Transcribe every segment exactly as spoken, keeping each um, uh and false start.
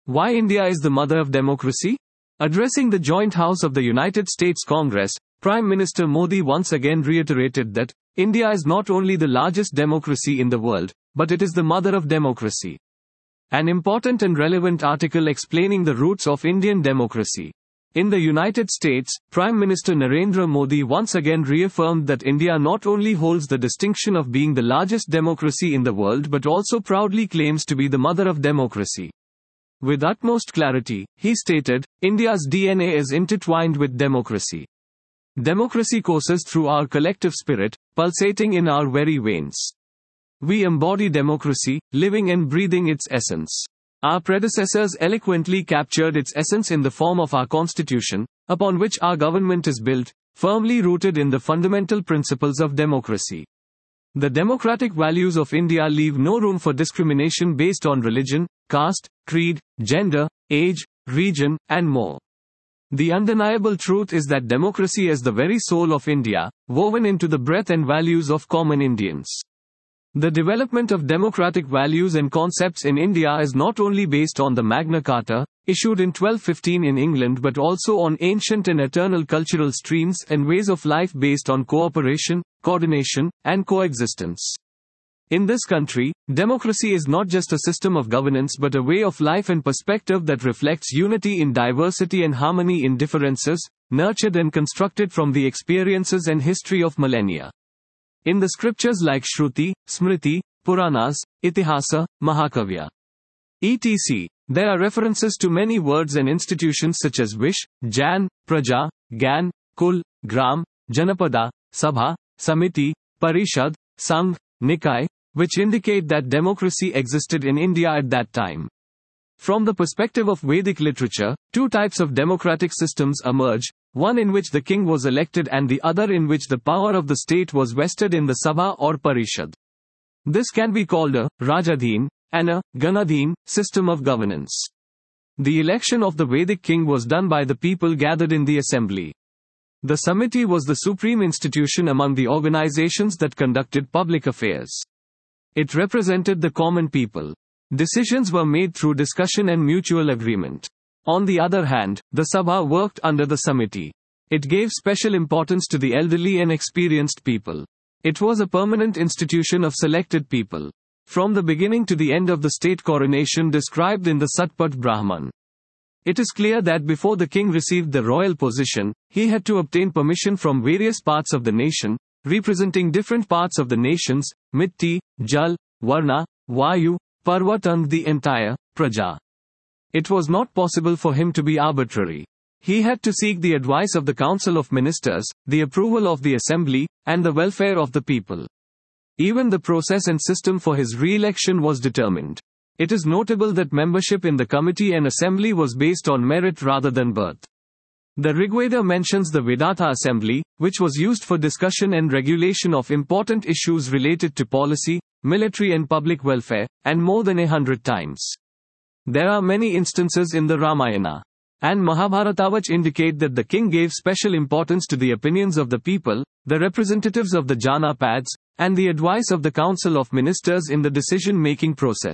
Why India is the mother of democracy? Addressing the joint house of the United States Congress, Prime Minister Modi once again reiterated that India is not only the largest democracy in the world, but it is the mother of democracy. An important and relevant article explaining the roots of Indian democracy. In the United States, Prime Minister Narendra Modi once again reaffirmed that India not only holds the distinction of being the largest democracy in the world but also proudly claims to be the mother of democracy. With utmost clarity, he stated, India's D N A is intertwined with democracy. Democracy courses through our collective spirit, pulsating in our very veins. We embody democracy, living and breathing its essence. Our predecessors eloquently captured its essence in the form of our constitution, upon which our government is built, firmly rooted in the fundamental principles of democracy. The democratic values of India leave no room for discrimination based on religion, caste, creed, gender, age, region, and more. The undeniable truth is that democracy is the very soul of India, woven into the breath and values of common Indians. The development of democratic values and concepts in India is not only based on the Magna Carta, issued in twelve fifteen in England, but also on ancient and eternal cultural streams and ways of life based on cooperation, coordination, and coexistence. In this country, democracy is not just a system of governance but a way of life and perspective that reflects unity in diversity and harmony in differences, nurtured and constructed from the experiences and history of millennia. In the scriptures like Shruti, Smriti, Puranas, Itihasa, Mahakavya, et cetera, there are references to many words and institutions such as Vish, Jan, Praja, Gyan, Kul, Gram, Janapada, Sabha, Samiti, Parishad, Sangh, Nikai, which indicate that democracy existed in India at that time. From the perspective of Vedic literature, two types of democratic systems emerge, one in which the king was elected and the other in which the power of the state was vested in the Sabha or Parishad. This can be called a Rajadhin and a Ganadhin system of governance. The election of the Vedic king was done by the people gathered in the assembly. The Samiti was the supreme institution among the organizations that conducted public affairs. It represented the common people. Decisions were made through discussion and mutual agreement. On the other hand, the Sabha worked under the Samiti. It gave special importance to the elderly and experienced people. It was a permanent institution of selected people. From the beginning to the end of the state coronation described in the Satpat Brahman. It is clear that before the king received the royal position, he had to obtain permission from various parts of the nation, representing different parts of the nations, Mitti, Jal, Varna, Vayu, Parvat and the entire Praja. It was not possible for him to be arbitrary. He had to seek the advice of the Council of Ministers, the approval of the Assembly, and the welfare of the people. Even the process and system for his re-election was determined. It is notable that membership in the committee and assembly was based on merit rather than birth. The Rigveda mentions the Vedanta Assembly, which was used for discussion and regulation of important issues related to policy, military and public welfare, and more than a hundred times. There are many instances in the Ramayana and Mahabharata which indicate that the king gave special importance to the opinions of the people, the representatives of the Janapads, and the advice of the Council of Ministers in the decision-making process.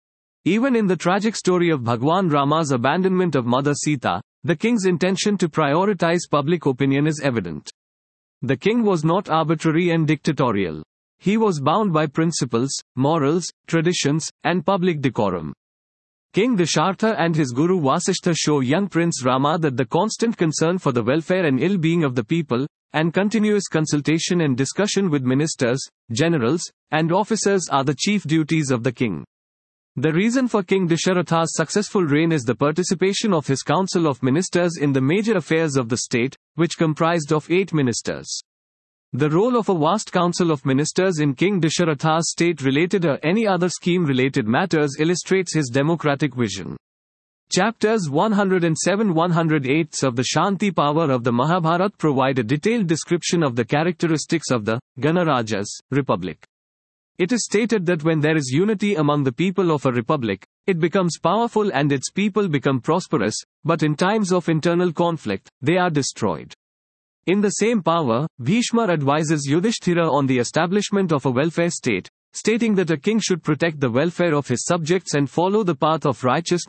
Even in the tragic story of Bhagwan Rama's abandonment of Mother Sita, the king's intention to prioritize public opinion is evident. The king was not arbitrary and dictatorial. He was bound by principles, morals, traditions, and public decorum. King Dasharatha and his guru Vasishtha show young Prince Rama that the constant concern for the welfare and ill-being of the people, and continuous consultation and discussion with ministers, generals, and officers are the chief duties of the king. The reason for King Dasharatha's successful reign is the participation of his council of ministers in the major affairs of the state, which comprised of eight ministers. The role of a vast council of ministers in King Dasharatha's state-related or any other scheme-related matters illustrates his democratic vision. Chapters one oh seven to one oh eight of the Shanti Power of the Mahabharata provide a detailed description of the characteristics of the Ganarajas, republic. It is stated that when there is unity among the people of a republic, it becomes powerful and its people become prosperous, but in times of internal conflict, they are destroyed. In the same power, Bhishma advises Yudhishthira on the establishment of a welfare state, stating that a king should protect the welfare of his subjects and follow the path of righteousness,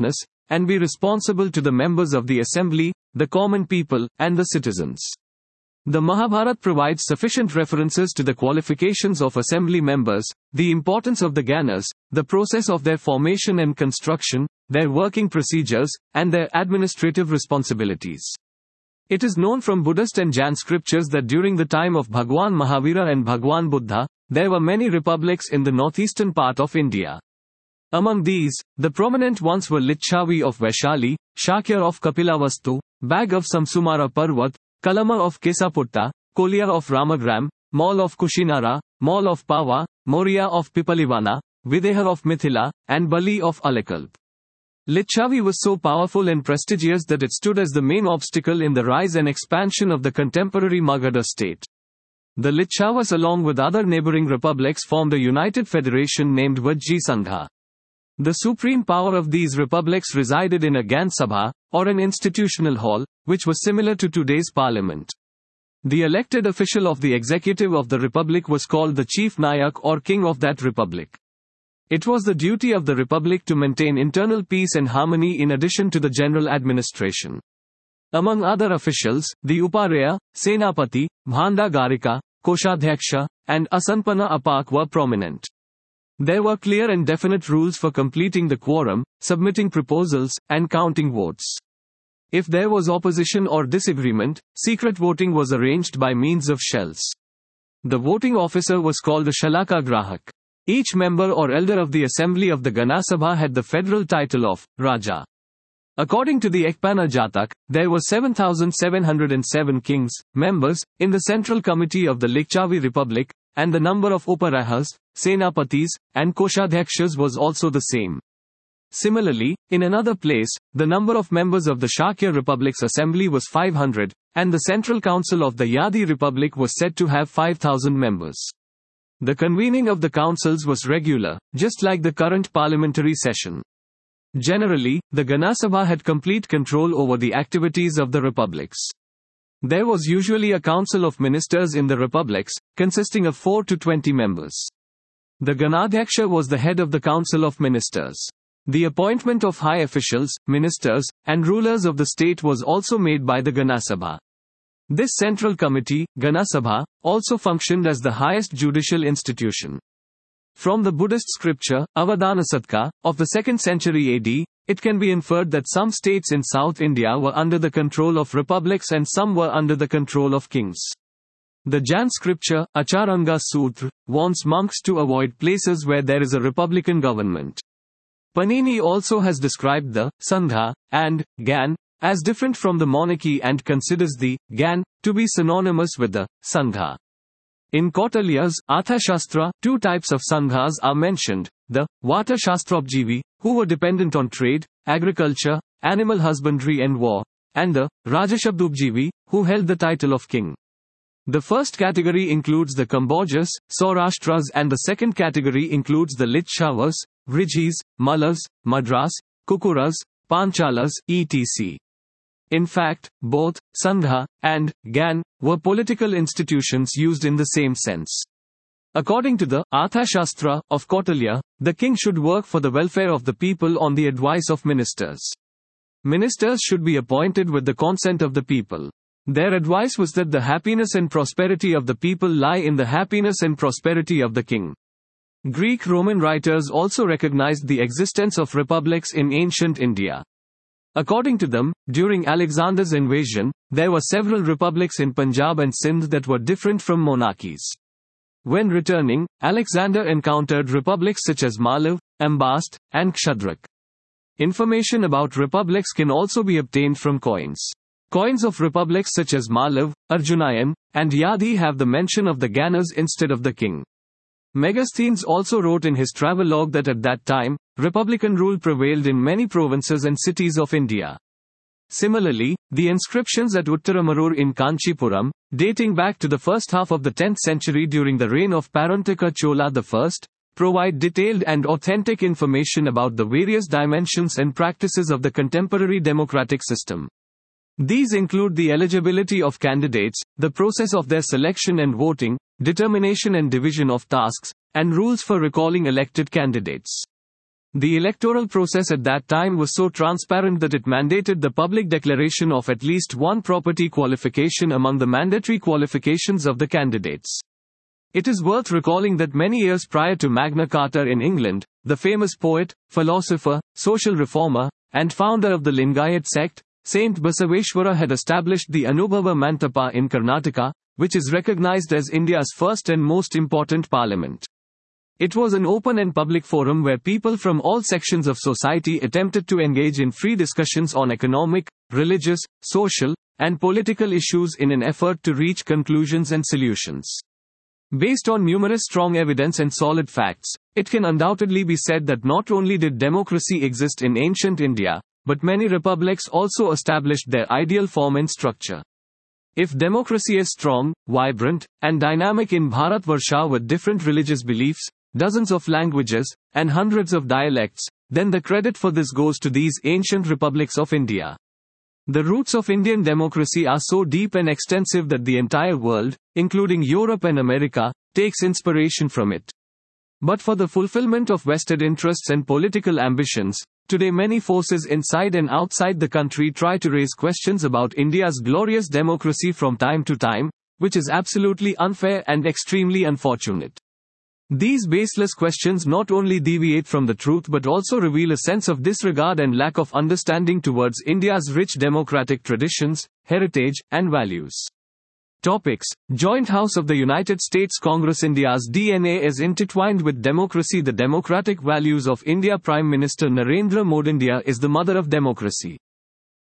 and be responsible to the members of the assembly, the common people, and the citizens. The Mahabharata provides sufficient references to the qualifications of assembly members, the importance of the Ganas, the process of their formation and construction, their working procedures, and their administrative responsibilities. It is known from Buddhist and Jain scriptures that during the time of Bhagwan Mahavira and Bhagwan Buddha, there were many republics in the northeastern part of India. Among these, the prominent ones were Licchavi of Vaishali, Shakya of Kapilavastu, Bag of Samsumara Parvat, Kalama of Kesaputta, Kolia of Ramagram, Maul of Kushinara, Maul of Pava, Moria of Pipalivana, Videha of Mithila, and Bali of Alakalp. Licchavi was so powerful and prestigious that it stood as the main obstacle in the rise and expansion of the contemporary Magadha state. The Lichavas along with other neighboring republics formed a united federation named Vajji Sangha. The supreme power of these republics resided in a Gan Sabha, or an institutional hall, which was similar to today's parliament. The elected official of the executive of the republic was called the Chief Nayak or King of that republic. It was the duty of the republic to maintain internal peace and harmony in addition to the general administration. Among other officials, the Uparaya, Senapati, Bhanda Garika, Koshadhyaksha, and Asanpana Apak were prominent. There were clear and definite rules for completing the quorum, submitting proposals, and counting votes. If there was opposition or disagreement, secret voting was arranged by means of shells. The voting officer was called a Shalaka Grahak. Each member or elder of the assembly of the Ganasabha had the federal title of Raja. According to the Ekpana Jatak, there were seven thousand seven hundred seven kings, members, in the Central Committee of the Licchavi Republic, and the number of Uparahas, Senapatis, and Koshadhyakshas was also the same. Similarly, in another place, the number of members of the Shakya Republic's assembly was five hundred, and the Central Council of the Yadi Republic was said to have five thousand members. The convening of the councils was regular, just like the current parliamentary session. Generally, the Ganasabha had complete control over the activities of the republics. There was usually a council of ministers in the republics, consisting of four to twenty members. The Ganadhyaksha was the head of the council of ministers. The appointment of high officials, ministers, and rulers of the state was also made by the Ganasabha. This central committee, Ganasabha, also functioned as the highest judicial institution. From the Buddhist scripture, Avadhanasatka, of the second century A D, it can be inferred that some states in South India were under the control of republics and some were under the control of kings. The Jain scripture, Acharanga Sutra, warns monks to avoid places where there is a republican government. Panini also has described the Sangha and Gan as different from the monarchy and considers the Gan to be synonymous with the Sangha. In Kautilya's Arthashastra, two types of Sanghas are mentioned, the Vata Shastrobjivi, who were dependent on trade, agriculture, animal husbandry and war, and the Rajashabdubjivi, who held the title of king. The first category includes the Kambojas, Saurashtras, and the second category includes the Lichavas, Vrijis, Mallas, Madras, Kukuras, Panchalas, et cetera. In fact, both Sangha and Gan were political institutions used in the same sense. According to the Arthashastra of Kautilya, the king should work for the welfare of the people on the advice of ministers. Ministers should be appointed with the consent of the people. Their advice was that the happiness and prosperity of the people lie in the happiness and prosperity of the king. Greek Roman writers also recognized the existence of republics in ancient India. According to them, during Alexander's invasion, there were several republics in Punjab and Sindh that were different from monarchies. When returning, Alexander encountered republics such as Malav, Ambast, and Kshadrak. Information about republics can also be obtained from coins. Coins of republics such as Malav, Arjunayan, and Yadi have the mention of the Ganas instead of the king. Megasthenes also wrote in his travelogue that at that time, republican rule prevailed in many provinces and cities of India. Similarly, the inscriptions at Uttaramarur in Kanchipuram, dating back to the first half of the tenth century during the reign of Parantaka Chola the First, provide detailed and authentic information about the various dimensions and practices of the contemporary democratic system. These include the eligibility of candidates, the process of their selection and voting, determination and division of tasks, and rules for recalling elected candidates. The electoral process at that time was so transparent that it mandated the public declaration of at least one property qualification among the mandatory qualifications of the candidates. It is worth recalling that many years prior to Magna Carta in England, the famous poet, philosopher, social reformer, and founder of the Lingayat sect, Saint Basaveshwara had established the Anubhava Mantapa in Karnataka, which is recognized as India's first and most important parliament. It was an open and public forum where people from all sections of society attempted to engage in free discussions on economic, religious, social, and political issues in an effort to reach conclusions and solutions. Based on numerous strong evidence and solid facts, it can undoubtedly be said that not only did democracy exist in ancient India, but many republics also established their ideal form and structure. If democracy is strong, vibrant, and dynamic in Bharatvarsha with different religious beliefs, dozens of languages, and hundreds of dialects, then the credit for this goes to these ancient republics of India. The roots of Indian democracy are so deep and extensive that the entire world, including Europe and America, takes inspiration from it. But for the fulfillment of vested interests and political ambitions, today many forces inside and outside the country try to raise questions about India's glorious democracy from time to time, which is absolutely unfair and extremely unfortunate. These baseless questions not only deviate from the truth but also reveal a sense of disregard and lack of understanding towards India's rich democratic traditions, heritage, and values. Topics. Joint House of the United States Congress. India's D N A is intertwined with democracy. The democratic values of India. Prime Minister Narendra Modi. India is the mother of democracy.